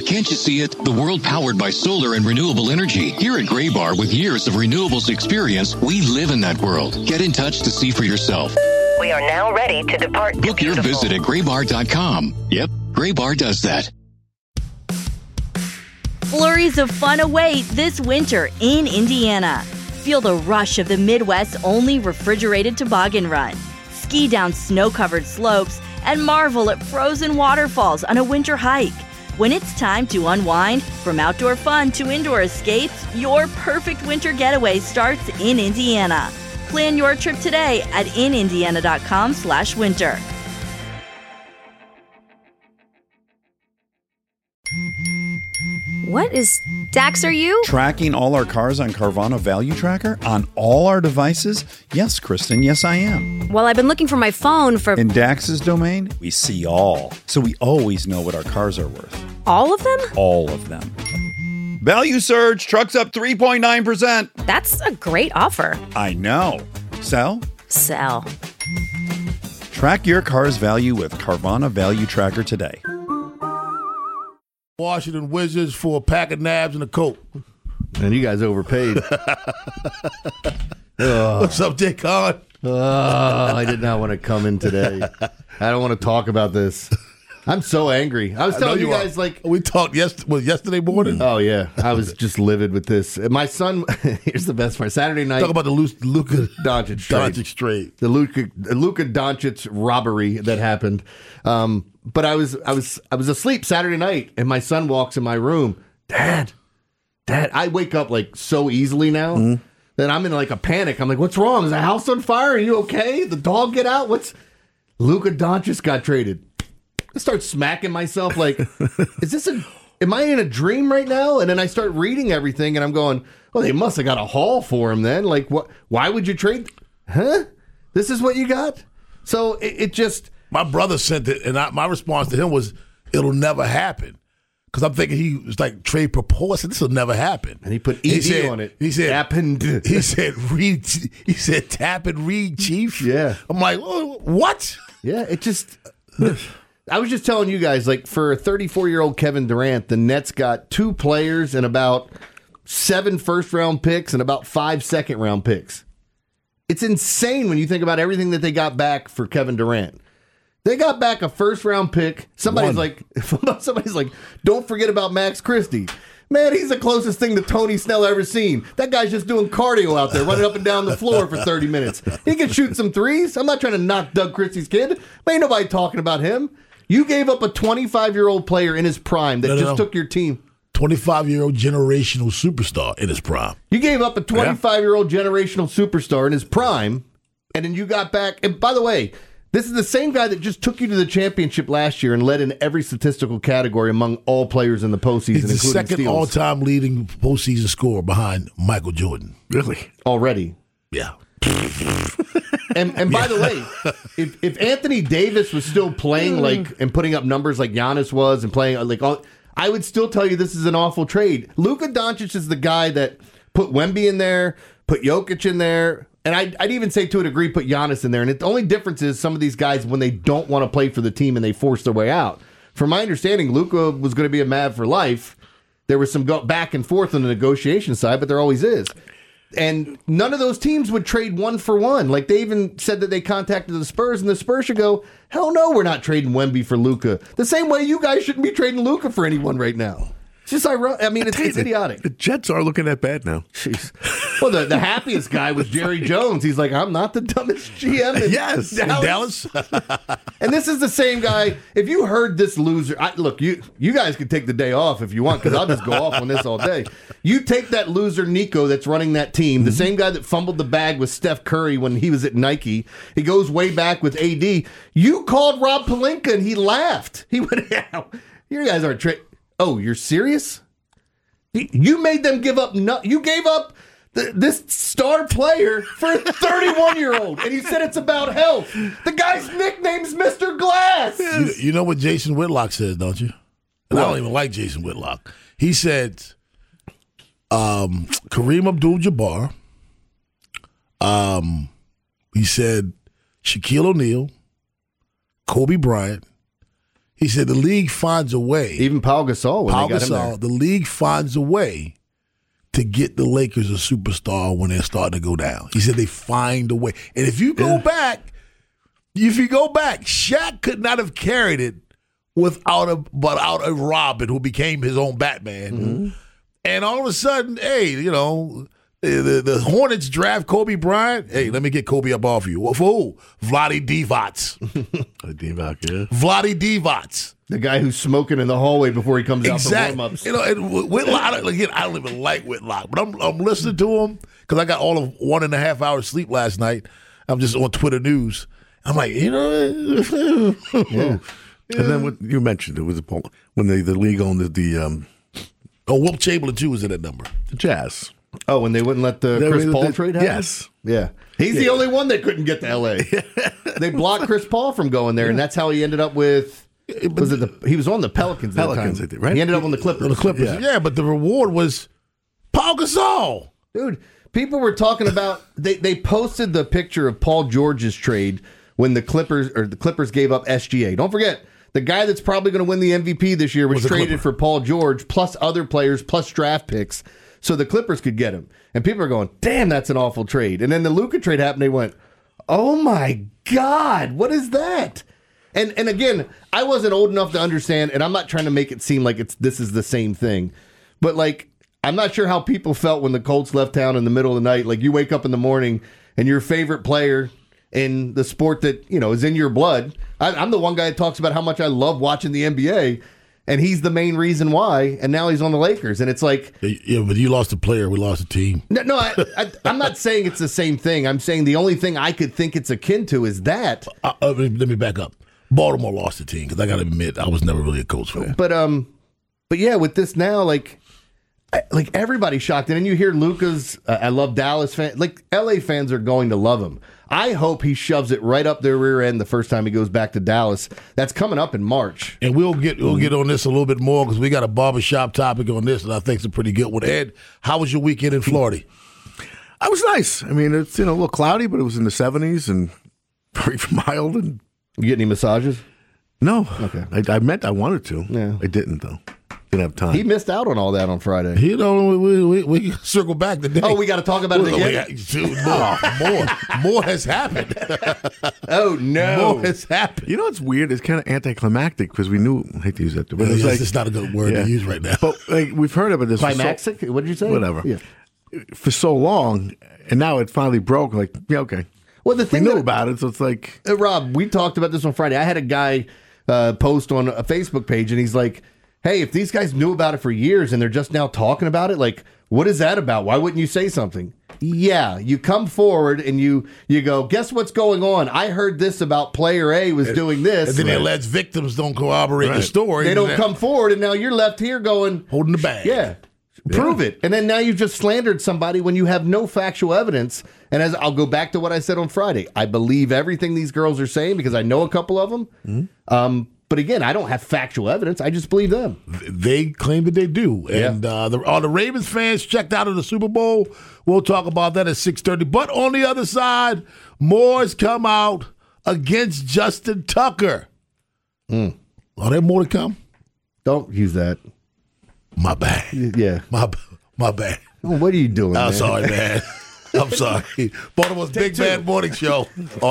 can't you see it? The world powered by solar and renewable energy. Here at Graybar, with years of renewables experience, we live in that world. Get in touch to see for yourself. We are now ready to depart. Book your visit at graybar.com. Yep, Graybar does that. Flurries of fun await this winter in Indiana. Feel the rush of the Midwest's only refrigerated toboggan run. Ski down snow-covered slopes and marvel at frozen waterfalls on a winter hike. When it's time to unwind, from outdoor fun to indoor escapes, your perfect winter getaway starts in Indiana. Plan your trip today at inindiana.com/winter. What is... Dax, are you? Tracking all our cars on Carvana Value Tracker on all our devices? Yes, Kristen, yes I am. Well, I've been looking for my phone for... In Dax's domain, we see all. So we always know what our cars are worth. All of them? All of them. Value surge, trucks up 3.9%. That's a great offer. I know. Sell? Sell. Track your car's value with Carvana Value Tracker today. Washington Wizards for a pack of nabs and a Coke. And you guys overpaid. What's up, Jay Con? I did not want to come in today. I don't want to talk about this. I'm so angry. I was telling you guys, we talked yesterday morning. Oh, yeah. I was just livid with this. My son, here's the best part. Saturday night. Talk about the Luka Doncic trade. The Luka Doncic robbery that happened. But I was asleep Saturday night, and my son walks in my room. Dad, I wake up so easily now that I'm in a panic. I'm like, what's wrong? Is the house on fire? Are you okay? The dog get out? Luka Doncic got traded. I start smacking myself am I in a dream right now? And then I start reading everything, and I'm going, well, they must have got a haul for him then. What? Why would you trade? Huh? This is what you got? So it just... My brother sent it, and my response to him was, it'll never happen. Because I'm thinking he was trade proposal. I said, this will never happen. And he put ED on it. He said, happened. He said, read. He said, tap and read, Chief. Yeah. I'm like, oh, what? Yeah, it just... I was just telling you guys, for a 34-year-old Kevin Durant, the Nets got 2 players and about 7 first-round picks and about 5 second-round picks. It's insane when you think about everything that they got back for Kevin Durant. They got back a first-round pick. Somebody's like, don't forget about Max Christie. Man, he's the closest thing to Tony Snell ever seen. That guy's just doing cardio out there, running up and down the floor for 30 minutes. He can shoot some threes. I'm not trying to knock Doug Christie's kid. But ain't nobody talking about him. You gave up a 25-year-old player in his prime that took your team. 25-year-old generational superstar in his prime. You gave up a 25-year-old generational superstar in his prime, and then you got back. And by the way, this is the same guy that just took you to the championship last year and led in every statistical category among all players in the postseason, He's the including second steals. all-time leading postseason scorer behind Michael Jordan. Really? Already. Yeah. And by the way, if Anthony Davis was still playing and putting up numbers like Giannis was and playing I would still tell you this is an awful trade. Luka Doncic is the guy that put Wemby in there, put Jokic in there, and I'd even say to a degree put Giannis in there. And the only difference is some of these guys, when they don't want to play for the team and they force their way out. From my understanding, Luka was going to be a Mav for life. There was some back and forth on the negotiation side, but there always is. And none of those teams would trade 1 for 1. They even said that they contacted the Spurs, and the Spurs should go, hell no, we're not trading Wemby for Luka. The same way you guys shouldn't be trading Luka for anyone right now. It's just ironic. I mean, it's idiotic. The Jets are looking that bad now. Jeez. Well, the happiest guy was Jerry Jones. He's like, I'm not the dumbest GM in Dallas. And this is the same guy. If you heard this loser, look, you guys can take the day off if you want, because I'll just go off on this all day. You take that loser Nico that's running that team, the same guy that fumbled the bag with Steph Curry when he was at Nike. He goes way back with AD. You called Rob Pelinka and he laughed. He went, you guys aren't Oh, you're serious? You made them give up. You gave up this star player for a 31-year-old, and you said it's about health. The guy's nickname's Mr. Glass. You know what Jason Whitlock says, don't you? And I don't even like Jason Whitlock. He said Kareem Abdul-Jabbar. He said Shaquille O'Neal, Kobe Bryant. He said the league finds a way. Even Pau Gasol, when they got him there. The league finds a way to get the Lakers a superstar when they're starting to go down. He said they find a way. And if you go back, Shaq could not have carried it without a Robin who became his own Batman. Mm-hmm. And all of a sudden, hey, the Hornets draft Kobe Bryant. Hey, let me get Kobe up off you. For who? Vlade Divac. Vlade Divac. The guy who's smoking in the hallway before he comes out for warm-ups. And Whitlock, again, I don't even like Whitlock, but I'm listening to him because I got all of 1.5 hours sleep last night. I'm just on Twitter news. I'm like, yeah. And then what you mentioned, it was when the league owned the Wilt Chamberlain too was in that number. The Jazz. Oh, when they wouldn't let the Chris Paul trade happen? Yes. Yeah. He's the only one that couldn't get to L.A. They blocked Chris Paul from going there, and that's how he ended up with he was on the Pelicans at the time. I think, right? He ended up on the Clippers. Yeah, but the reward was Pau Gasol. Dude, people were talking about they posted the picture of Paul George's trade when the Clippers gave up SGA. Don't forget, the guy that's probably going to win the MVP this year was traded for Paul George plus other players plus draft picks so the Clippers could get him. And people are going, damn, that's an awful trade. And then the Luka trade happened. They went, oh my God, what is that? And again, I wasn't old enough to understand, and I'm not trying to make it seem like this is the same thing. But like, I'm not sure how people felt when the Colts left town in the middle of the night. Like, you wake up in the morning and your favorite player in the sport that, is in your blood. I'm the one guy that talks about how much I love watching the NBA, and he's the main reason why, and now he's on the Lakers. And it's like... Yeah, but you lost a player, we lost a team. No, I'm not saying it's the same thing. I'm saying the only thing I could think it's akin to is that. Let me back up. Baltimore lost the team, because I got to admit, I was never really a Colts fan. But yeah, with this now, like everybody's shocked. And then you hear Luka's, I love Dallas fans. Like, LA fans are going to love him. I hope he shoves it right up their rear end the first time he goes back to Dallas. That's coming up in March. And we'll get on this a little bit more because we got a barbershop topic on this that I think is a pretty good one. Ed, how was your weekend in Florida? I was nice. I mean, it's a little cloudy, but it was in the 70s and very mild. And you get any massages? No. Okay. I meant I wanted to. Yeah. I didn't, though. Didn't have time. He missed out on all that on Friday. We circle back today. Oh, we got to talk about it again? More has happened. Oh, no. More has happened. You know what's weird? It's kind of anticlimactic because we knew, I hate to use that, but it's not a good word to use right now. But we've heard about this. Climactic? What did you say? Whatever. Yeah. For so long, and now it finally broke. Like, yeah, okay. Well, the thing we knew about it, so it's like... Rob, we talked about this on Friday. I had a guy post on a Facebook page, and he's like, hey, if these guys knew about it for years and they're just now talking about it, like, what is that about? Why wouldn't you say something? Yeah, you come forward and you go, guess what's going on? I heard this about player A was doing this. And then the alleged victims don't corroborate the story. They don't come forward, and now you're left here going... holding the bag. Yeah. Prove it. And then now you've just slandered somebody when you have no factual evidence. And as I'll go back to what I said on Friday, I believe everything these girls are saying because I know a couple of them. Mm-hmm. But again, I don't have factual evidence. I just believe them. They claim that they do. And are the Ravens fans checked out of the Super Bowl? We'll talk about that at 6:30. But on the other side, more has come out against Justin Tucker. Are there more to come? Don't use that. My bad. Yeah. My bad. Well, what are you doing, I'm man? sorry, man. I'm sorry. Baltimore's Big Bad Morning Show.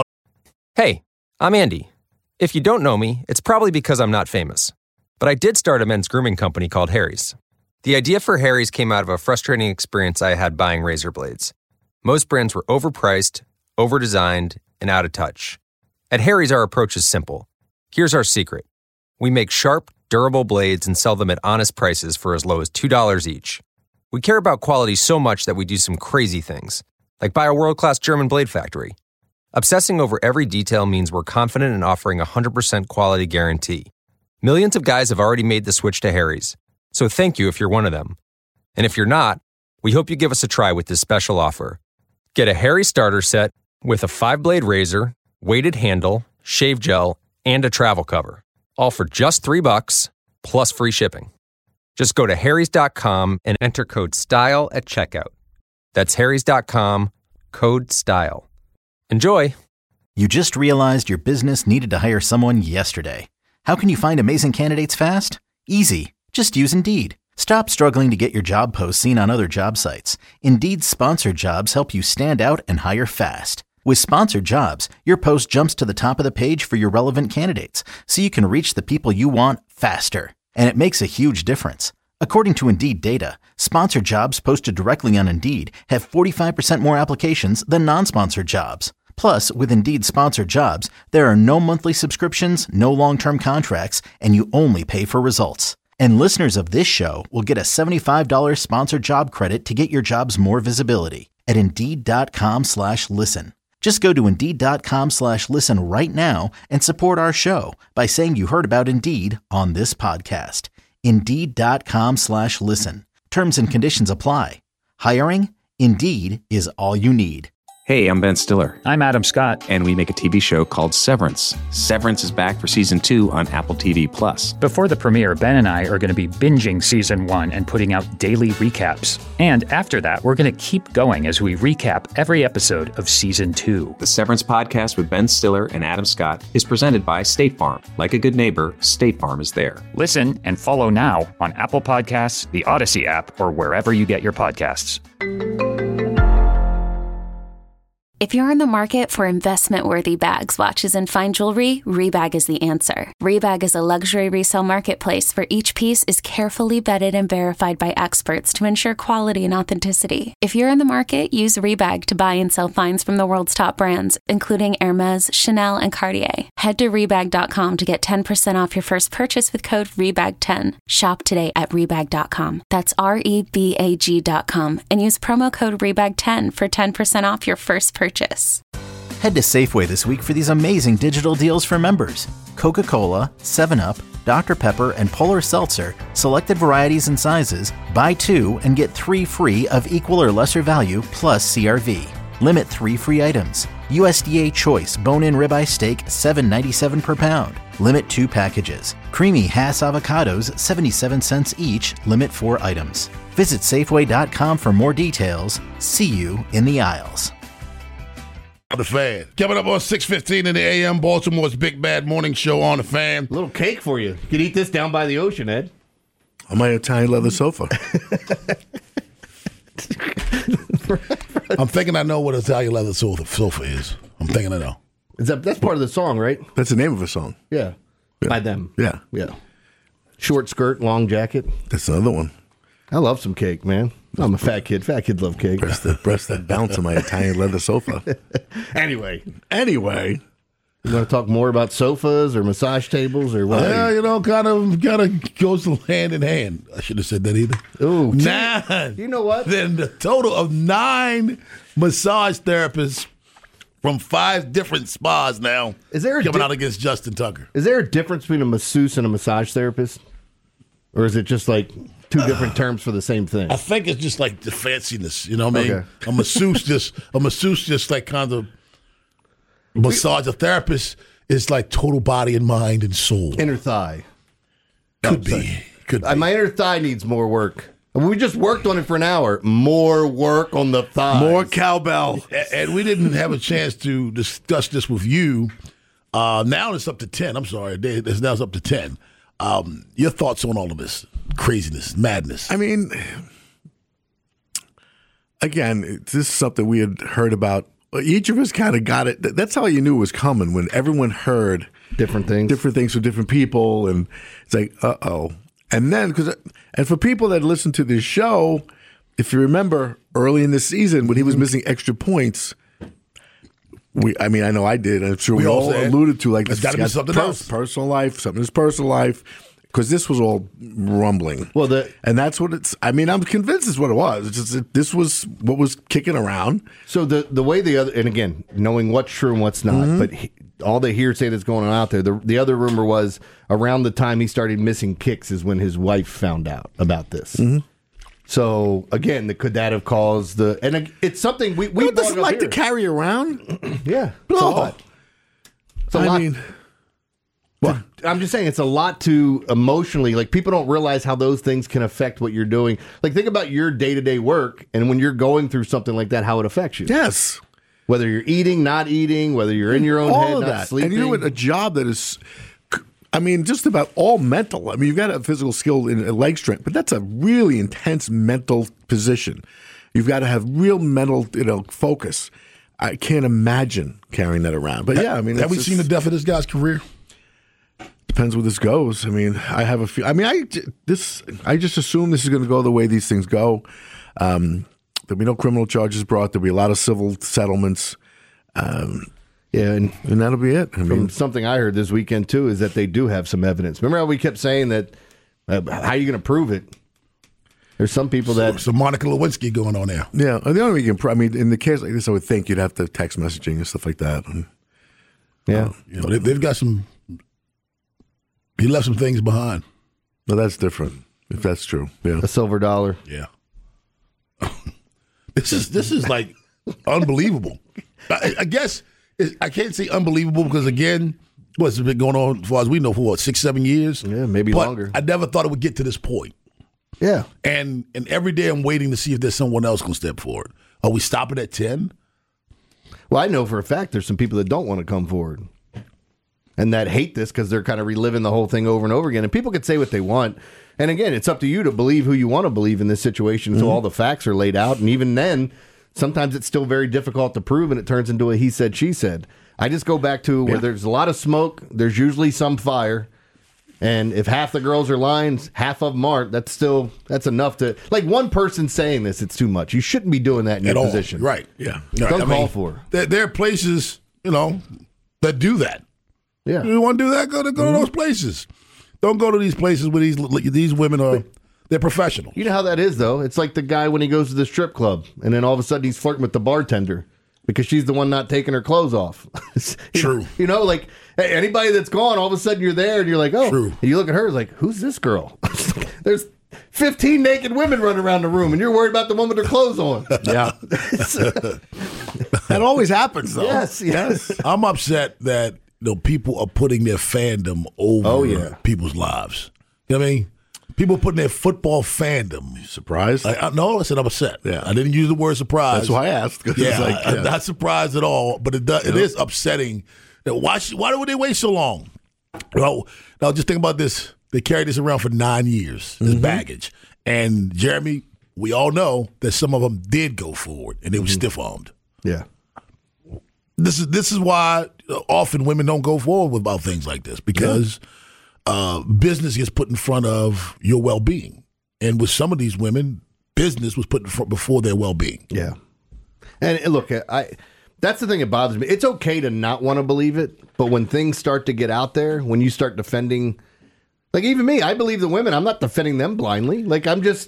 Hey, I'm Andy. If you don't know me, it's probably because I'm not famous. But I did start a men's grooming company called Harry's. The idea for Harry's came out of a frustrating experience I had buying razor blades. Most brands were overpriced, overdesigned, and out of touch. At Harry's, our approach is simple. Here's our secret. We make sharp, durable blades and sell them at honest prices for as low as $2 each. We care about quality so much that we do some crazy things, like buy a world-class German blade factory. Obsessing over every detail means we're confident in offering a 100% quality guarantee. Millions of guys have already made the switch to Harry's, so thank you if you're one of them. And if you're not, we hope you give us a try with this special offer. Get a Harry's starter set with a 5-blade razor, weighted handle, shave gel, and a travel cover. All for just $3 plus free shipping. Just go to harrys.com and enter code STYLE at checkout. That's harrys.com, code STYLE. Enjoy! You just realized your business needed to hire someone yesterday. How can you find amazing candidates fast? Easy. Just use Indeed. Stop struggling to get your job posts seen on other job sites. Indeed's sponsored jobs help you stand out and hire fast. With sponsored jobs, your post jumps to the top of the page for your relevant candidates, so you can reach the people you want faster. And it makes a huge difference. According to Indeed data, sponsored jobs posted directly on Indeed have 45% more applications than non-sponsored jobs. Plus, with Indeed sponsored jobs, there are no monthly subscriptions, no long-term contracts, and you only pay for results. And listeners of this show will get a $75 sponsored job credit to get your jobs more visibility at Indeed.com/listen. Just go to Indeed.com/listen right now and support our show by saying you heard about Indeed on this podcast. Indeed.com/listen. Terms and conditions apply. Hiring? Indeed is all you need. Hey, I'm Ben Stiller. I'm Adam Scott. And we make a TV show called Severance. Severance is back for season 2 on Apple TV+. Before the premiere, Ben and I are going to be binging season 1 and putting out daily recaps. And after that, we're going to keep going as we recap every episode of season 2. The Severance podcast with Ben Stiller and Adam Scott is presented by State Farm. Like a good neighbor, State Farm is there. Listen and follow now on Apple Podcasts, the Odyssey app, or wherever you get your podcasts. If you're in the market for investment-worthy bags, watches, and fine jewelry, Rebag is the answer. Rebag is a luxury resale marketplace where each piece is carefully vetted and verified by experts to ensure quality and authenticity. If you're in the market, use Rebag to buy and sell finds from the world's top brands, including Hermes, Chanel, and Cartier. Head to Rebag.com to get 10% off your first purchase with code REBAG10. Shop today at Rebag.com. That's REBAG.com and use promo code REBAG10 for 10% off your first purchase. Head to Safeway this week for these amazing digital deals for members. Coca-Cola, 7-Up, Dr. Pepper, and Polar Seltzer, selected varieties and sizes, buy 2 and get 3 free of equal or lesser value plus CRV. Limit 3 free items. USDA Choice bone-in ribeye steak, $7.97 per pound. Limit 2 packages. Creamy Hass avocados, 77 cents each. Limit 4 items. Visit Safeway.com for more details. See you in the aisles. The Fan. Coming up on 6:15 in the AM, Baltimore's Big Bad Morning Show on The Fan. A little cake for you. You could eat this down by the ocean, Ed. On my Italian leather sofa. I'm thinking I know what Italian leather sofa is. I'm thinking I know. That's part of the song, right? That's the name of a song. Yeah. By them. Yeah. Yeah. Short skirt, long jacket. That's another one. I love some cake, man. I'm a fat kid. Fat kids love cake. Press that bounce on my Italian leather sofa. Anyway. You want to talk more about sofas or massage tables or what? Yeah, kind of goes hand in hand. I shouldn't have said that either. Ooh, 9. You know what? Then the total of 9 massage therapists from 5 different spas now coming out against Justin Tucker. Is there a difference between a masseuse and a massage therapist? Or is it just like 2 different terms for the same thing? I think it's just like the fanciness, you know what I mean? Okay. A masseuse just like kind of massage. A therapist is like total body and mind and soul. Inner thigh. Could be. My inner thigh needs more work. We just worked on it for an hour. More work on the thighs. More cowbell. And we didn't have a chance to discuss this with you. Now it's up to 10. I'm sorry. Now it's up to 10. Your thoughts on all of this craziness, madness? I mean, again, this is something we had heard about. Each of us kind of got it. That's how you knew it was coming, when everyone heard different things from different people, and it's like, uh-oh. And then, and for people that listen to this show, if you remember early in the season when he was missing extra points, I know I did. I'm sure we all alluded to, like, there's got to be something else. Personal life, something in his personal life, because this was all rumbling. And that's what it's. I mean, I'm convinced it's what it was. It's just that this was what was kicking around. So the way the other, and again, knowing what's true and what's not, but all the hearsay that's going on out there. The other rumor was around the time he started missing kicks is when his wife found out about this. Mm-hmm. So again, could that have caused the? And it's something we doesn't like to carry around. Yeah, it's a lot. It's a lot. Well, I'm just saying it's a lot to emotionally. Like, people don't realize how those things can affect what you're doing. Like, think about your day-to-day work, and when you're going through something like that, how it affects you. Yes. Whether you're eating, not eating, whether you're in your own all head, of not that. sleeping. And you know what? A job that is I mean, just about all mental. I mean, you've got to have physical skill and leg strength, but that's a really intense mental position. You've got to have real mental, focus. I can't imagine carrying that around. But yeah, I mean, have we seen the depth of this guy's career? Depends where this goes. I mean, I have a few. I mean, I just assume this is going to go the way these things go. There'll be no criminal charges brought. There'll be a lot of civil settlements. Yeah, and that'll be it. From something I heard this weekend, too, is that they do have some evidence. Remember how we kept saying that, how are you going to prove it? There's some people that... Some Monica Lewinsky going on there. Yeah, the only way you can... I mean, in the case like this, I would think you'd have to text messaging and stuff like that. And, they've got some... He left some things behind. Well, that's different, if that's true. Yeah, a silver dollar. Yeah. This is like unbelievable. I guess... I can't say unbelievable because, again, what's been going on, as far as we know, for 6-7 years? Yeah, maybe longer. I never thought it would get to this point. Yeah. And every day I'm waiting to see if there's someone else going to step forward. Are we stopping at 10? Well, I know for a fact there's some people that don't want to come forward and that hate this because they're kind of reliving the whole thing over and over again. And people can say what they want. And, again, it's up to you to believe who you want to believe in this situation until all the facts are laid out. And even then... Sometimes it's still very difficult to prove, and it turns into a he said, she said. I just go back to where there's a lot of smoke, there's usually some fire, and if half the girls are lying, half of them aren't, that's enough to... Like, one person saying this, it's too much. You shouldn't be doing that in your position. Right. Yeah. Don't call for it. There are places, that do that. Yeah. You want to do that? Go to those places. Don't go to these places where these women are... They're professional. You know how that is, though? It's like the guy when he goes to the strip club, and then all of a sudden he's flirting with the bartender because she's the one not taking her clothes off. True. Like anybody that's gone, all of a sudden you're there, and you're like, oh. True. And you look at her, it's like, who's this girl? There's 15 naked women running around the room, and you're worried about the one with her clothes on. Yeah. That always happens, though. Yes. I'm upset that people are putting their fandom over people's lives. You know what I mean? People putting their football fandom. You surprised? No, I said I'm upset. Yeah. I didn't use the word surprise. That's why I asked. Yeah, I'm not surprised at all, but it is upsetting. Why would they wait so long? Now, just think about this. They carried this around for 9 years, this baggage. And, Jeremy, we all know that some of them did go forward, and they were stiff-armed. Yeah. This is why often women don't go forward about things like this, because business gets put in front of your well-being. And with some of these women, business was put in front before their well-being. Yeah. And look, that's the thing that bothers me. It's okay to not want to believe it, but when things start to get out there, when you start defending, like even me, I believe the women. I'm not defending them blindly. Like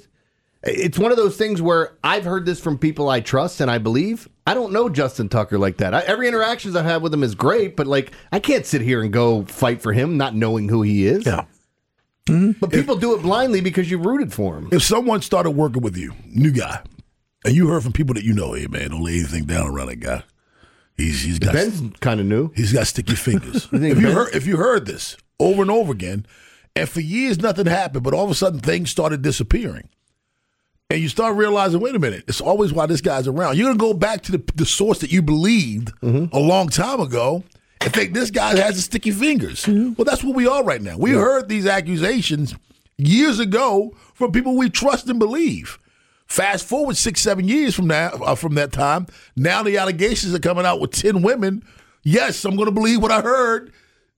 it's one of those things where I've heard this from people I trust and I believe. I don't know Justin Tucker like that. Every interactions I've had with him is great, but I can't sit here and go fight for him not knowing who he is. Yeah. Mm-hmm. But people do it blindly because you rooted for him. If someone started working with you, new guy, and you heard from people that you know, hey man, don't lay anything down around that guy. He's got Ben's kind of new. He's got sticky fingers. if you heard this over and over again, and for years nothing happened, but all of a sudden things started disappearing. And you start realizing, wait a minute, it's always why this guy's around. You're going to go back to the source that you believed a long time ago and think this guy has the sticky fingers. Well, that's what we are right now. We heard these accusations years ago from people we trust and believe. Fast forward 6-7 years from that time, now the allegations are coming out with 10 women. Yes, I'm going to believe what I heard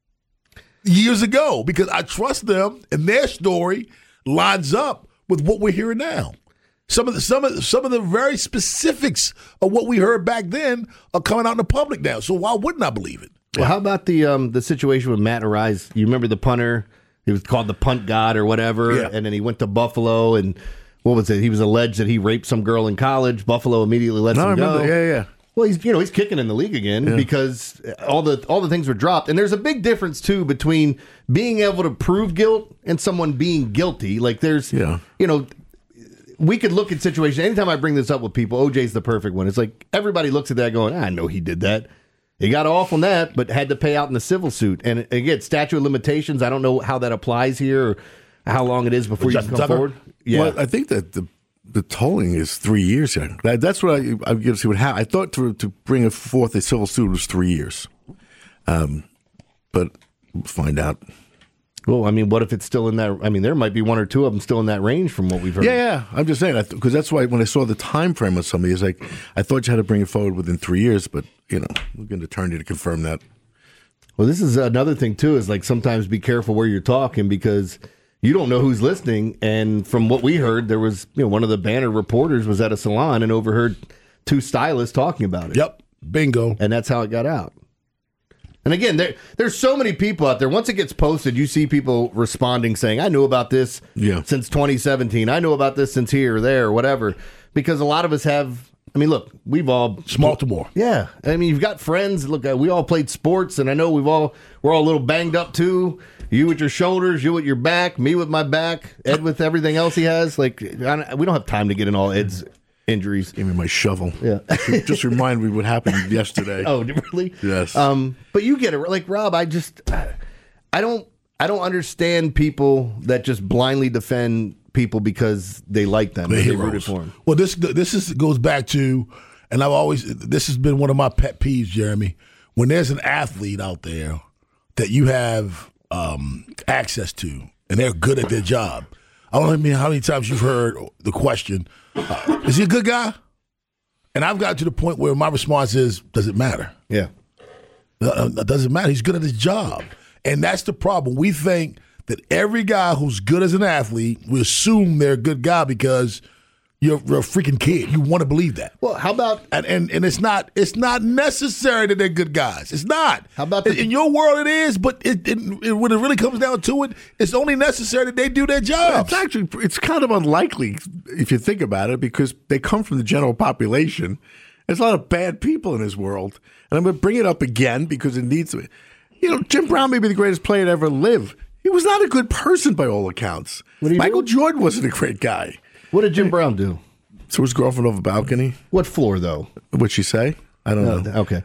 years ago because I trust them and their story lines up with what we're hearing now. Some of the very specifics of what we heard back then are coming out in the public now. So why wouldn't I believe it? Well, how about the situation with Matt Arise? You remember the punter? He was called the punt god or whatever, and then he went to Buffalo, and what was it? He was alleged that he raped some girl in college. Buffalo immediately lets him go. Yeah. Well, he's kicking in the league again because all the things were dropped, and there's a big difference too between being able to prove guilt and someone being guilty. Like there's, we could look at situations. Anytime I bring this up with people, OJ's the perfect one. It's like everybody looks at that going, I know he did that. He got off on that, but had to pay out in the civil suit. And again, statute of limitations, I don't know how that applies here or how long it is before you can come forward. Yeah. Well, I think that the tolling is 3 years here. That's what I give to see what happened. I thought to bring forth a civil suit was 3 years. But we'll find out. Well, I mean, what if it's still in that? I mean, there might be one or two of them still in that range from what we've heard. Yeah. I'm just saying, because that's why when I saw the time frame of somebody, it's like, I thought you had to bring it forward within 3 years, but, we're going to turn you to confirm that. Well, this is another thing, too, is like sometimes be careful where you're talking because you don't know who's listening. And from what we heard, there was, one of the Banner reporters was at a salon and overheard two stylists talking about it. Yep. Bingo. And that's how it got out. And again, there's so many people out there. Once it gets posted, you see people responding saying, I knew about this since 2017. I know about this since here or there or whatever. Because a lot of us have, look, we've all... Baltimore. Yeah. You've got friends. Look, we all played sports, and I know we're all a little banged up too. You with your shoulders, you with your back, me with my back, Ed with everything else he has. Like, we don't have time to get in all Ed's injuries. Give me my shovel. Yeah. Just remind me what happened yesterday. Oh, really? Yes. But you get it. Like, Rob, I don't understand people that just blindly defend people because they like them. They rooted for them. Well, this goes back to, and this has been one of my pet peeves, Jeremy. When there's an athlete out there that you have access to, and they're good at their job. I don't know how many times you've heard the question, is he a good guy? And I've gotten to the point where my response is, does it matter? Yeah. It doesn't matter. He's good at his job. And that's the problem. We think that every guy who's good as an athlete, we assume they're a good guy because you're a freaking kid. You want to believe that. Well, how about... And it's not necessary that they're good guys. It's not. How about in your world it is, but when it really comes down to it, it's only necessary that they do their jobs. It's kind of unlikely if you think about it because they come from the general population. There's a lot of bad people in this world. And I'm going to bring it up again because it needs to be. Jim Brown may be the greatest player to ever live. He was not a good person by all accounts. Michael Jordan wasn't a great guy. What did Jim Brown do? So his girlfriend off a balcony. What floor, though? What'd she say? I don't know. Okay.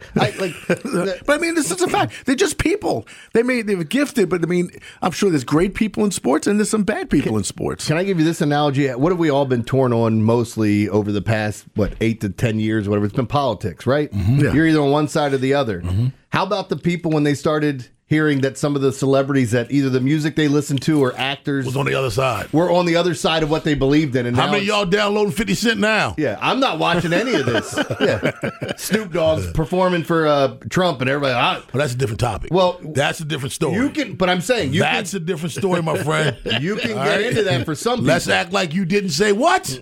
But this is a fact. They're just people. They were gifted, but I'm sure there's great people in sports and there's some bad people in sports. Can I give you this analogy? What have we all been torn on mostly over the past, 8 to 10 years, whatever? It's been politics, right? Mm-hmm. Yeah. You're either on one side or the other. Mm-hmm. How about the people when they started hearing that some of the celebrities that either the music they listened to or actors was on the other side. Were on the other side of what they believed in. And how many of y'all downloading 50 Cent now? Yeah, I'm not watching any of this. Yeah. Snoop Dogg's performing for Trump and everybody. Well, that's a different topic. Well, that's a different story. But I'm saying that's a different story, my friend. You can get into that for some people. Let's act like you didn't say what.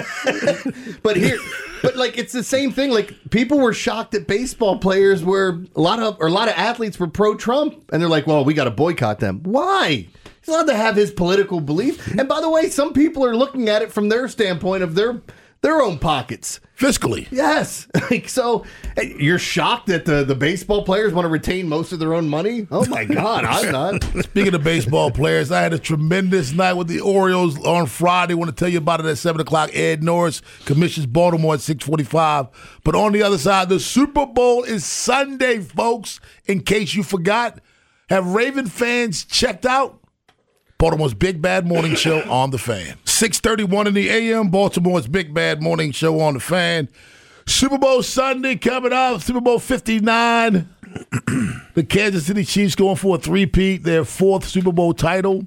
But it's the same thing. Like people were shocked that baseball players were a lot of athletes were pro-Trump, and they're like, "Well, we got to boycott them." Why? He's allowed to have his political belief. And by the way, some people are looking at it from their standpoint of their own pockets. Fiscally. Yes. So you're shocked that the baseball players want to retain most of their own money? Oh, my God, I'm not. Speaking of baseball players, I had a tremendous night with the Orioles on Friday. I want to tell you about it at 7 o'clock. Ed Norris commissions Baltimore at 6:45. But on the other side, the Super Bowl is Sunday, folks, in case you forgot. Have Raven fans checked out? Baltimore's Big Bad Morning Show on The Fan. 6:31 in the a.m., Baltimore's Big Bad Morning Show on The Fan. Super Bowl Sunday coming up, Super Bowl 59. The Kansas City Chiefs going for a three-peat, their fourth Super Bowl title.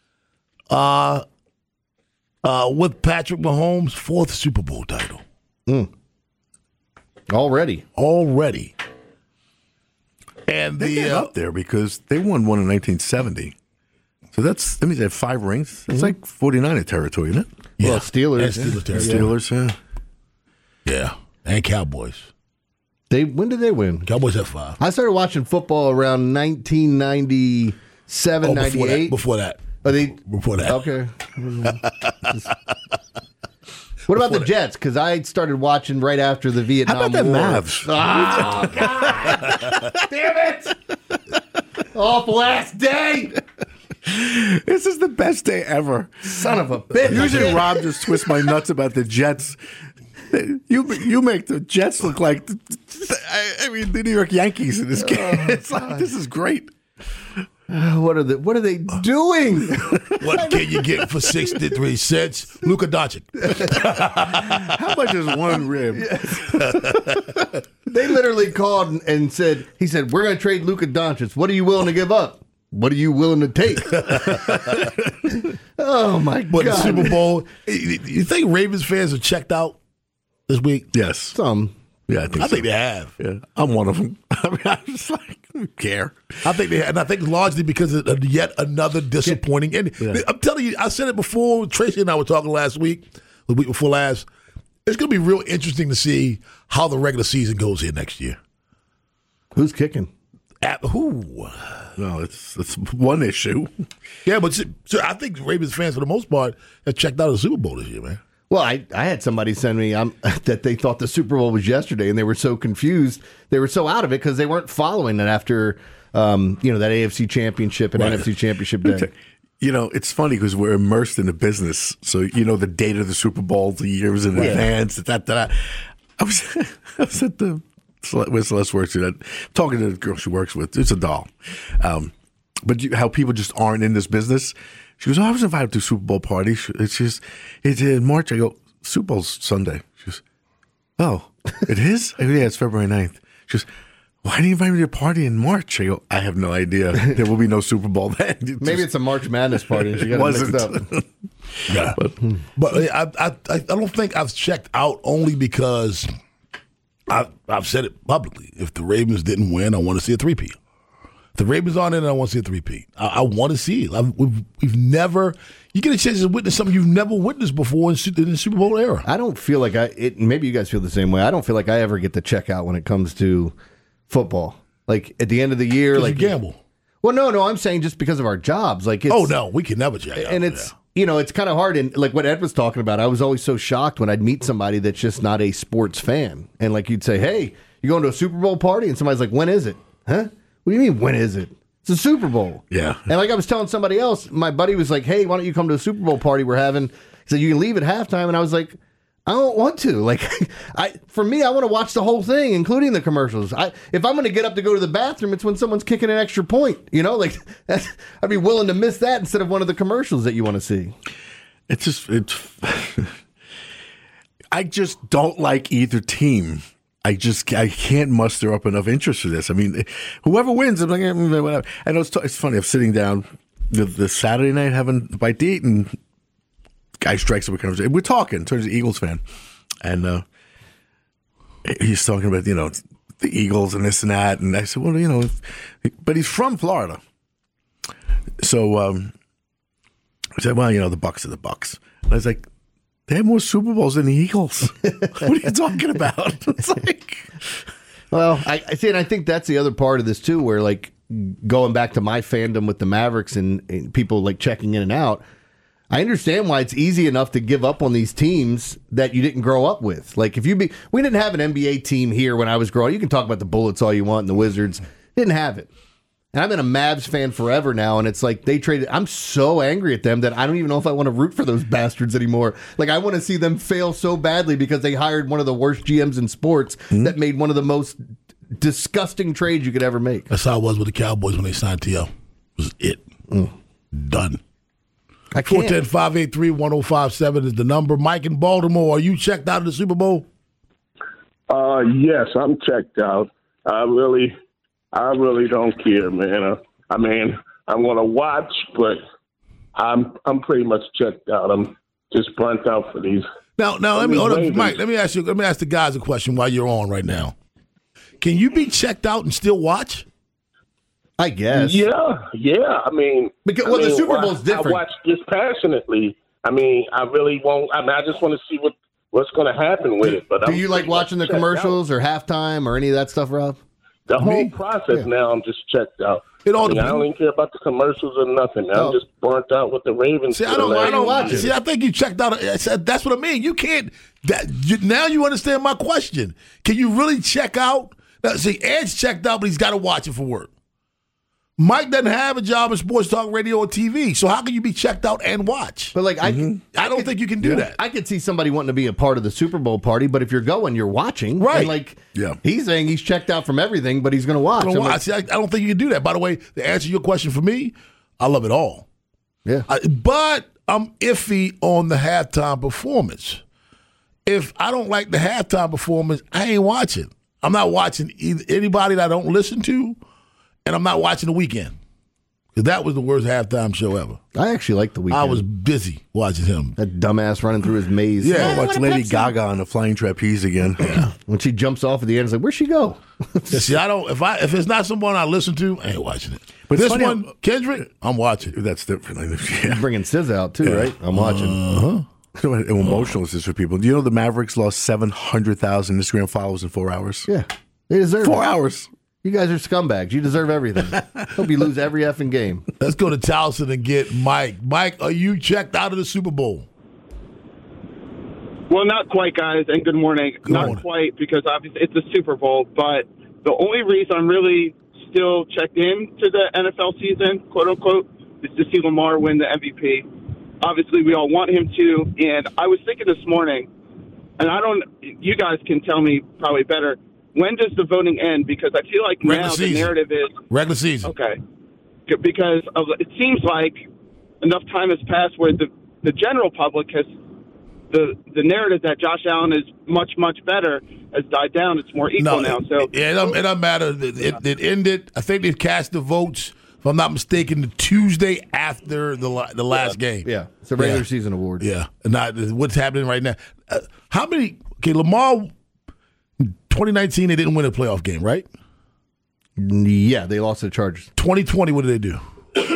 With Patrick Mahomes' fourth Super Bowl title. Already. And they up there because they won one in 1970. So that means they have 5 rings. That's like 49er territory, isn't it? Yeah. Well, Steelers. Steelers, yeah. Yeah. And Cowboys. When did they win? Cowboys have 5. I started watching football around 1997, 98. Before that. Before that. Okay. What about the Jets? Because I started watching right after the Vietnam War. How about the Mavs? Oh, God. Damn it. Awful last day. This is the best day ever. Son of a bitch. Usually Rob just twists my nuts about the Jets. You make the Jets look like the New York Yankees in this game. It's like, this is great. What are they doing? What can you get for 63 cents? Luka Doncic. How much is one rib? They literally called and said, we're going to trade Luka Doncic. What are you willing to give up? what are you willing to take? Oh, my God. But the Super Bowl, you think Ravens fans are checked out this week? Yes. Some. Yeah, I think they have. Yeah, I'm one of them. I mean, I'm just like, I don't care. I think they have, and I think largely because of yet another disappointing ending. Yeah. I'm telling you, I said it before. Tracy and I were talking last week, the week before last. It's going to be real interesting to see how the regular season goes here next year. Who's kicking? Who? No, it's one issue. Yeah, but so I think Ravens fans, for the most part, have checked out of the Super Bowl this year, man. Well, I had somebody send me that they thought the Super Bowl was yesterday, and they were so confused. They were so out of it because they weren't following it after, that AFC Championship and NFC Championship day. Okay. It's funny because we're immersed in the business. So, the date of the Super Bowl, the years in advance. I was at the where Celeste works at, talking to the girl she works with. It's a doll. But how people just aren't in this business. She goes, I was invited to a Super Bowl party. It's in March. I go, Super Bowl's Sunday. She goes, oh, it is? I go, yeah, it's February 9th. She goes, why didn't you invite me to a party in March? I go, I have no idea. There will be no Super Bowl then. Maybe it's a March Madness party and she got it mixed up. Yeah. But I don't think I've checked out only because I've said it publicly. If the Ravens didn't win, I want to see a three-peat. If the Ravens aren't in it, I want to see a three-peat. I want to see it. We've never – you get a chance to witness something you've never witnessed before in the Super Bowl era. I don't feel like maybe you guys feel the same way. I don't feel like I ever get to check out when it comes to football. Like at the end of the year. Like you gamble. Well, no, I'm saying just because of our jobs. Like, oh, no, we can never check out. And it's it's kind of hard. And like what Ed was talking about, I was always so shocked when I'd meet somebody that's just not a sports fan. And like you'd say, hey, you going to a Super Bowl party? And somebody's like, when is it? Huh? What do you mean, when is it? It's a Super Bowl. Yeah. And like I was telling somebody else, my buddy was like, hey, why don't you come to a Super Bowl party we're having? He said, you can leave at halftime. And I was like, I don't want to. Like, for me, I want to watch the whole thing, including the commercials. If I'm going to get up to go to the bathroom, it's when someone's kicking an extra point. Like I'd be willing to miss that instead of one of the commercials that you want to see. I just don't like either team. I can't muster up enough interest for this. I mean, whoever wins, I'm like, whatever. I know it's funny. I'm sitting down the Saturday night having a bite to eat, and guy strikes up a conversation. We're talking. Turns to an Eagles fan, and he's talking about the Eagles and this and that. And I said, well, but he's from Florida, so I said, well, the Bucs are the Bucs. And I was like, they have more Super Bowls than the Eagles. What are you talking about? It's like, well, I see, and I think that's the other part of this too, where like going back to my fandom with the Mavericks and people like checking in and out. I understand why it's easy enough to give up on these teams that you didn't grow up with. Like we didn't have an NBA team here when I was growing. You can talk about the Bullets all you want and the Wizards. Didn't have it. And I've been a Mavs fan forever now, and it's like they traded. I'm so angry at them that I don't even know if I want to root for those bastards anymore. Like I want to see them fail so badly because they hired one of the worst GMs in sports that made one of the most disgusting trades you could ever make. That's how it was with the Cowboys when they signed T.O. Was it. Done. 410-583-1057 is the number. Mike in Baltimore, are you checked out of the Super Bowl? Yes, I'm checked out. I really don't care, man. I mean, I'm going to watch, but I'm pretty much checked out. I'm just burnt out for these. Now, Mike. Let me ask the guys a question while you're on right now. Can you be checked out and still watch? I guess. Yeah. I mean, the Super Bowl's different. I watch dispassionately. I mean, I really won't. I mean, I just want to see what's going to happen with it. But do you like watching the commercials or halftime or any of that stuff, Rob? The whole process now, I'm just checked out. I don't even care about the commercials or nothing. I'm just burnt out with the Ravens. See, I don't watch it. See, I think you checked out. That's what I mean. You can't. Now you understand my question. Can you really check out? Now, see, Ed's checked out, but he's got to watch it for work. Mike doesn't have a job in sports talk radio or TV, so how can you be checked out and watch? But like, I don't think you can do that. I could see somebody wanting to be a part of the Super Bowl party, but if you're going, you're watching, right? And like, he's saying he's checked out from everything, but he's going to watch. See, I don't think you can do that. By the way, to answer your question for me, I love it all. Yeah, but I'm iffy on the halftime performance. If I don't like the halftime performance, I ain't watching. I'm not watching anybody that I don't listen to. And I'm not watching the weekend. That was the worst halftime show ever. I actually liked The Weeknd. I was busy watching him. That dumbass running through his maze. Yeah, I watched Lady Gaga on the flying trapeze again. Yeah. When she jumps off at the end, it's like, where'd she go? Yeah, see, I don't. If it's not someone I listen to, I ain't watching it. But this one, Kendrick, I'm watching. That's different. Yeah. Bringing SZA out too, right? I'm watching. So how emotional is this for people? Do you know the Mavericks lost 700,000 Instagram followers in 4 hours? Yeah, they deserve 4 hours. You guys are scumbags. You deserve everything. Hope you lose every effing game. Let's go to Towson and get Mike. Mike, are you checked out of the Super Bowl? Well, not quite, guys, and good morning. Not quite, because obviously it's a Super Bowl, but the only reason I'm really still checked in to the NFL season, quote unquote, is to see Lamar win the MVP. Obviously, we all want him to, and I was thinking this morning, and you guys can tell me probably better, when does the voting end? Because I feel like now the narrative is... Regular season. Okay. Because it seems like enough time has passed where the general public has... The narrative that Josh Allen is much, much better has died down. It's more equal now. So it doesn't matter. It ended. I think they've cast the votes, if I'm not mistaken, the Tuesday after the last game. Yeah. It's a regular season award. Yeah. Not what's happening right now. How many... Okay, Lamar... 2019, they didn't win a playoff game, right? Yeah, they lost to the Chargers. 2020, what did they do?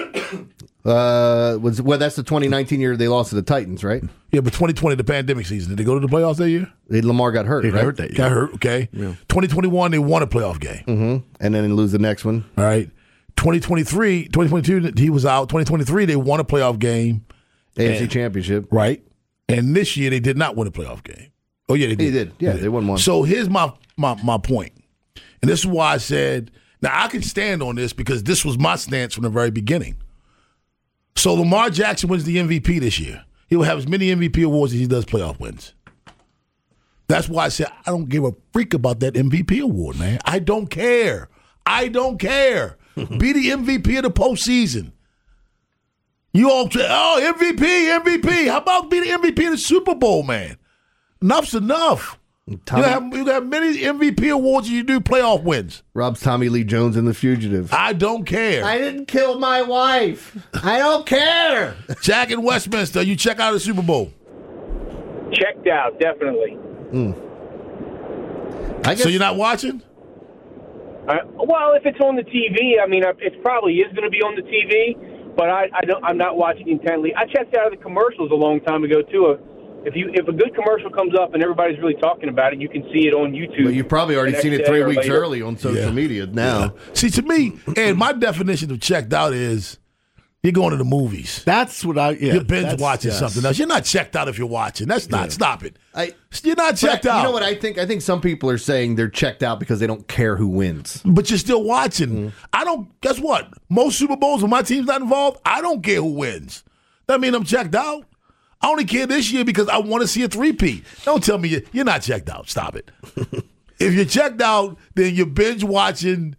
That's the 2019 year they lost to the Titans, right? Yeah, but 2020, the pandemic season, did they go to the playoffs that year? Lamar got hurt, right? Got hurt, okay. Yeah. 2021, they won a playoff game. Mm-hmm. And then lose the next one. All right. 2022, he was out. 2023, they won a playoff game. AFC Championship. Right. And this year, they did not win a playoff game. Oh, yeah, they did. They did. Yeah, they won one. So here's my point. And this is why I said, now I can stand on this because this was my stance from the very beginning. So Lamar Jackson wins the MVP this year. He will have as many MVP awards as he does playoff wins. That's why I said I don't give a freak about that MVP award, man. I don't care. Be the MVP of the postseason. You all say, MVP. How about be the MVP of the Super Bowl, man? Enough's enough. You got many MVP awards and you do playoff wins. Rob's Tommy Lee Jones in The Fugitive. I don't care. I didn't kill my wife. I don't care. Jack in Westminster, you check out the Super Bowl. Checked out, definitely. So you're not watching? Well, if it's on the TV, I mean, it probably is going to be on the TV, but I'm not watching intently. I checked out of the commercials a long time ago, too. If a good commercial comes up and everybody's really talking about it, you can see it on YouTube. But you've probably already seen it 3 weeks early on social media now. Yeah. See, to me, and my definition of checked out is you're going to the movies. That's what you're binge watching something else. You're not checked out if you're watching. That's not. Stop it. You're not checked out. You know what I think? I think some people are saying they're checked out because they don't care who wins. But you're still watching. I don't. Guess what? Most Super Bowls when my team's not involved, I don't care who wins. That mean I'm checked out. I only care this year because I want to see a three-peat. Don't tell me you're not checked out. Stop it. If you're checked out, then you're binge watching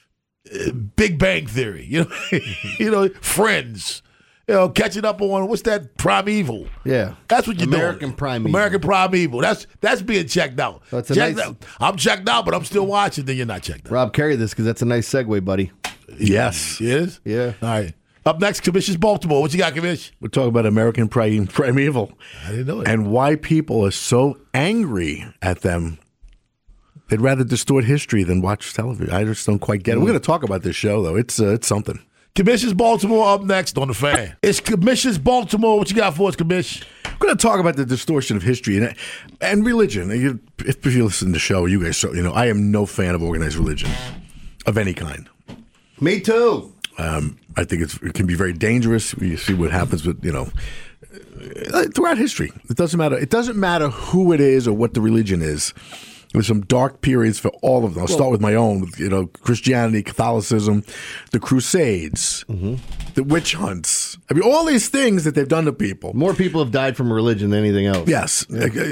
Big Bang Theory. You know, Friends. Catching up on what's that? Primeval. Yeah, that's what you're American doing. Primeval. American Primeval. That's being checked out. That's out. I'm checked out, but I'm still watching. Then you're not checked out. Rob, carry this because that's a nice segue, buddy. Yes, it is. Yeah. All right. Up next, Commission's Baltimore. What you got, Commish? We're talking about American Primeval. I didn't know it. And why people are so angry at them. They'd rather distort history than watch television. I just don't quite get it. We're going to talk about this show, though. It's something. Commission's Baltimore up next on The Fan. It's Commission's Baltimore. What you got for us, Commish? We're going to talk about the distortion of history and religion. If you listen to the show, you guys know I am no fan of organized religion of any kind. Me too. I think it can be very dangerous. You see what happens with, throughout history. It doesn't matter. It doesn't matter who it is or what the religion is. There's some dark periods for all of them. I'll start with my own, Christianity, Catholicism, the Crusades, the witch hunts. I mean, all these things that they've done to people. More people have died from religion than anything else. Yes.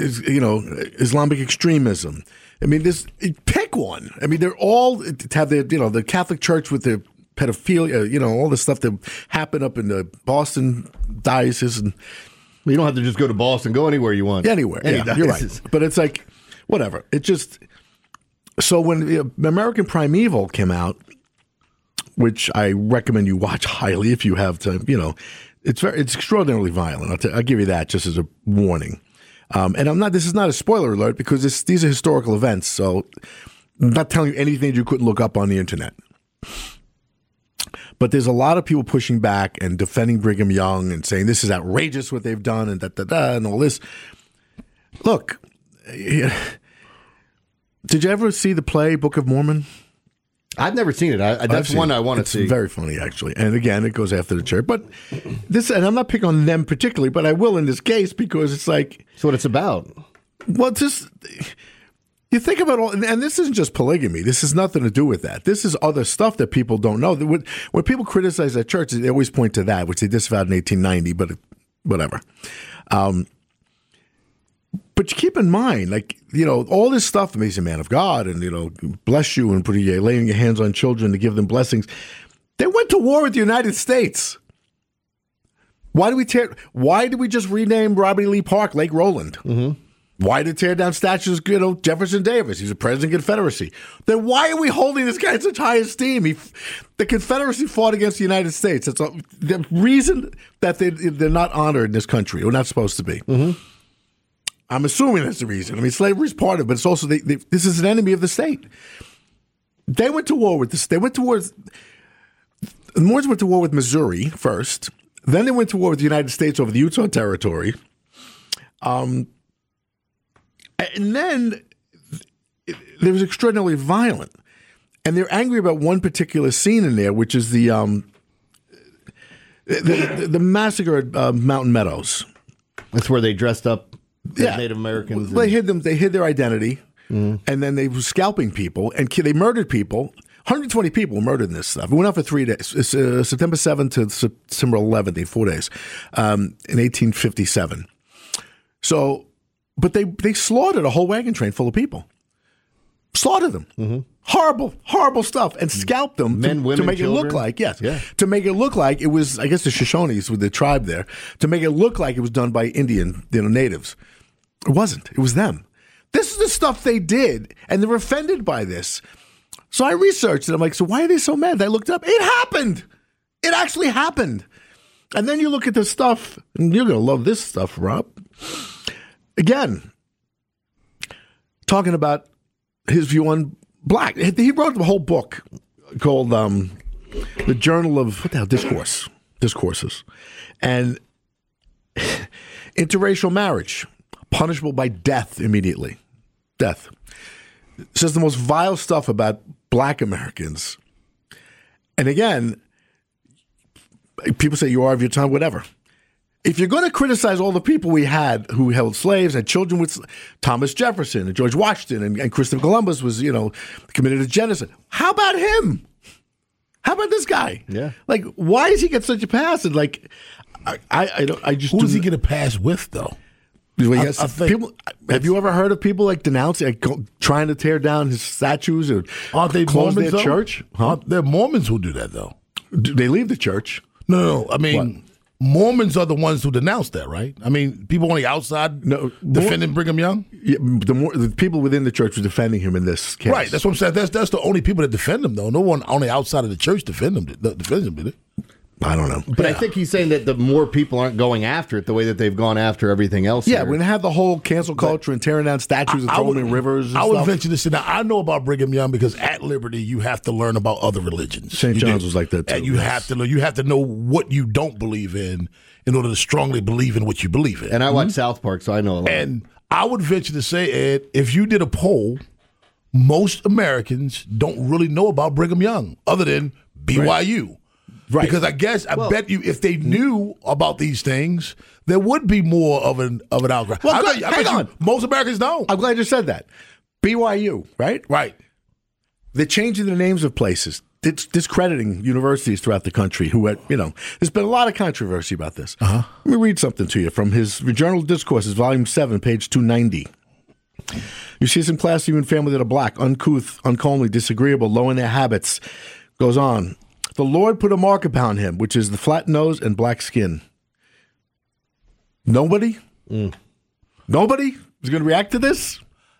Islamic extremism. I mean, pick one. I mean, they're all have the Catholic Church with the pedophilia, all the stuff that happened up in the Boston diocese. And you don't have to just go to Boston. Go anywhere you want. Anywhere. Yeah, you're right. But it's like, whatever. It just... So when American Primeval came out, which I recommend you watch highly if you have time. It's extraordinarily violent. I'll give you that just as a warning. And this is not a spoiler alert because these are historical events. So I'm not telling you anything you couldn't look up on the internet. But there's a lot of people pushing back and defending Brigham Young and saying this is outrageous what they've done and and all this. Look, did you ever see the play Book of Mormon? I've never seen it. That's one I want to see. It's very funny, actually. And again, it goes after the church. But and I'm not picking on them particularly, but I will in this case because it's like. That's what it's about. Well, you think about all, and this isn't just polygamy. This has nothing to do with that. This is other stuff that people don't know. When people criticize that church, they always point to that, which they disavowed in 1890, but whatever. But you keep in mind, all this stuff, amazing man of God, and, bless you and laying your hands on children to give them blessings. They went to war with the United States. Why did we just rename Robert E. Lee Park Lake Roland? Mm-hmm. Why did tear down statues of Jefferson Davis? He's a president of the Confederacy. Then why are we holding this guy in such high esteem? The Confederacy fought against the United States. That's the reason that they're not honored in this country. We're not supposed to be. Mm-hmm. I'm assuming that's the reason. I mean, slavery is part of it, but it's also this is an enemy of the state. They went to war with this. The Mormons went to war with Missouri first. Then they went to war with the United States over the Utah Territory. And then it was extraordinarily violent. And they're angry about one particular scene in there, which is the massacre at Mountain Meadows. That's where they dressed up Native Americans. They hid them. They hid their identity, and then they were scalping people, and they murdered people. 120 people were murdered in this stuff. It went on for 3 days, September 7th to September 11th, 4 days, in 1857. So, but they slaughtered a whole wagon train full of people. Slaughtered them. Mm-hmm. Horrible, horrible stuff. And scalped them Men, women, to make children. it look like, to make it look like it was, I guess the Shoshones with the tribe there, to make it look like it was done by Indian, natives. It wasn't. It was them. This is the stuff they did, and they're offended by this. So I researched it. I'm like, so why are they so mad? I looked up. It happened. It actually happened. And then you look at this stuff, and you're going to love this stuff, Rob. Again, talking about his view on black. He wrote a whole book called The Journal of Discourses. And interracial marriage, punishable by death immediately. Death. It says the most vile stuff about black Americans. And again, people say you are of your time, whatever. If you're going to criticize all the people we had who held slaves, had children with Thomas Jefferson and George Washington and Christopher Columbus was, committed a genocide. How about him? How about this guy? Yeah. Like, why does he get such a pass? And I just who does he get a pass with though? Have you ever heard of people denouncing, trying to tear down his statues or aren't they close Mormons, their though? church? Huh? They're Mormons who do that though. Do they leave the church? No. I mean, Mormons are the ones who denounce that, right? I mean, people on the outside defending Brigham Young? Yeah, the people within the church were defending him in this case. Right, that's what I'm saying. That's the only people that defend him, though. No one on the outside of the church defends him, did it? I don't know. But I think he's saying that the more people aren't going after it the way that they've gone after everything else. Yeah, we're going to have the whole cancel culture and tearing down statues and throwing them in rivers and I would stuff. venture to say, now, I know about Brigham Young because at Liberty, you have to learn about other religions. St. John's was like that, too. And you have to know what you don't believe in order to strongly believe in what you believe in. And I watch South Park, so I know a lot. And I would venture to say, Ed, if you did a poll, most Americans don't really know about Brigham Young other than BYU. Right. Because I bet you if they knew about these things, there would be more of an outcry. Well, hang on. Most Americans don't. I'm glad you said that. BYU, right? Right. They're changing the names of places, discrediting universities throughout the country who had, there's been a lot of controversy about this. Uh-huh. Let me read something to you from his Journal of Discourses, Volume 7, page 290. You see some class of human family that are black, uncouth, uncomely, disagreeable, low in their habits. Goes on. The Lord put a mark upon him, which is the flat nose and black skin. Nobody is going to react to this?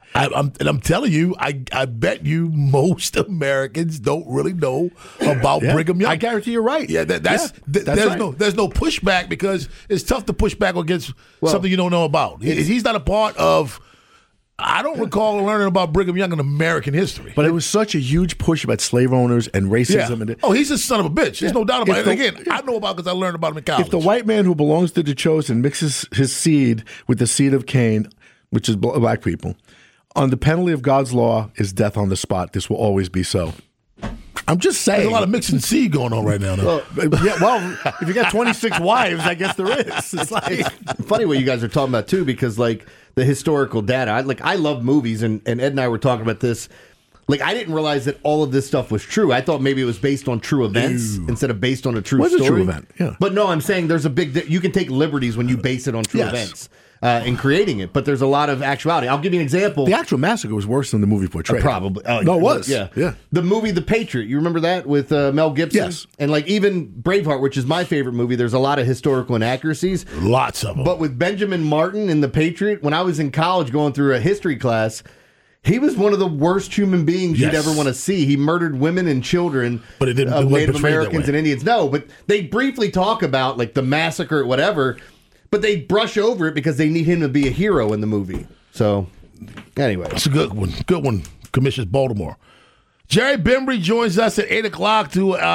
I'm telling you, I bet you most Americans don't really know about Brigham Young. I guarantee you're right. Yeah, there's no pushback because it's tough to push back against something you don't know about. He's not a part of. I don't recall learning about Brigham Young in American history. But it was such a huge push about slave owners and racism. Yeah. He's a son of a bitch. There's no doubt about it. Again, I know about it because I learned about him in college. If the white man who belongs to the chosen mixes his seed with the seed of Cain, which is black people, on the penalty of God's law is death on the spot. This will always be so. I'm just saying. There's a lot of mixing seed going on right now. Well, if you got 26 wives, I guess there is. It's like funny what you guys are talking about too, because like the historical data. I love movies, and Ed and I were talking about this. Like, I didn't realize that all of this stuff was true. I thought maybe it was based on true events instead of based on a true story. A true event, yeah. But no, I'm saying there's a big. You can take liberties when you base it on true events. In creating it, but there's a lot of actuality. I'll give you an example. The actual massacre was worse than the movie portrayed. Probably. No, it was. Yeah. The movie The Patriot. You remember that with Mel Gibson? Yes. And like even Braveheart, which is my favorite movie, there's a lot of historical inaccuracies. Lots of them. But with Benjamin Martin in The Patriot, when I was in college going through a history class, he was one of the worst human beings you'd ever want to see. He murdered women and children but it didn't, of Native Americans and Indians. No, but they briefly talk about like the massacre or whatever. But they brush over it because they need him to be a hero in the movie. So, anyway. That's a good one. Good one, Commissioners Baltimore. Jerry Bembry joins us at 8 o'clock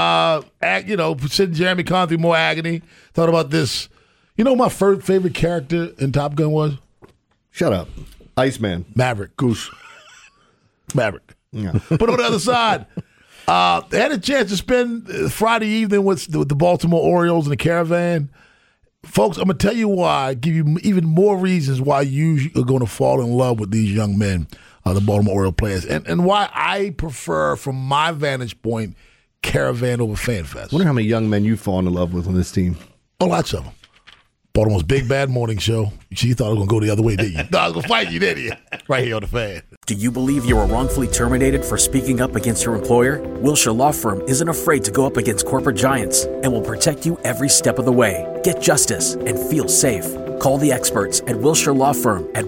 to, send Jeremy Conn through more agony. Thought about this. You know my favorite character in Top Gun was? Shut up. Iceman. Maverick. Goose. Maverick. Yeah. But on the other side, they had a chance to spend Friday evening with the Baltimore Orioles in the Caravan. Folks, I'm going to tell you why, give you even more reasons why you are going to fall in love with these young men, the Baltimore Orioles players, and why I prefer, from my vantage point, Caravan over FanFest. I wonder how many young men you've fallen in love with on this team. Oh, lots of them. Baltimore's Big Bad Morning Show. You thought I was going to go the other way, didn't you? No, I was going to fight you, didn't you? Right here on The Fan. Do you believe you were wrongfully terminated for speaking up against your employer? Wilshire Law Firm isn't afraid to go up against corporate giants and will protect you every step of the way. Get justice and feel safe. Call the experts at Wilshire Law Firm at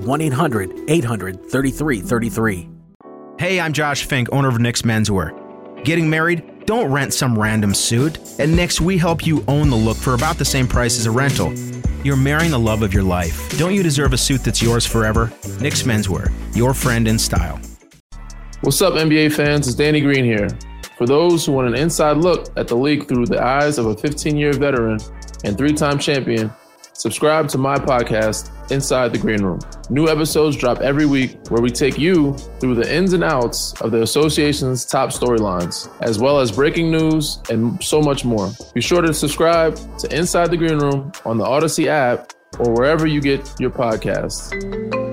1-800-800-3333. Hey, I'm Josh Fink, owner of Nick's Menswear. Getting married? Don't rent some random suit. At Nick's, we help you own the look for about the same price as a rental. You're marrying the love of your life. Don't you deserve a suit that's yours forever? Nick's Menswear, your friend in style. What's up, NBA fans? It's Danny Green here. For those who want an inside look at the league through the eyes of a 15-year veteran and 3-time champion, subscribe to my podcast, Inside the Green Room. New episodes drop every week where we take you through the ins and outs of the association's top storylines, as well as breaking news and so much more. Be sure to subscribe to Inside the Green Room on the Odyssey app or wherever you get your podcasts.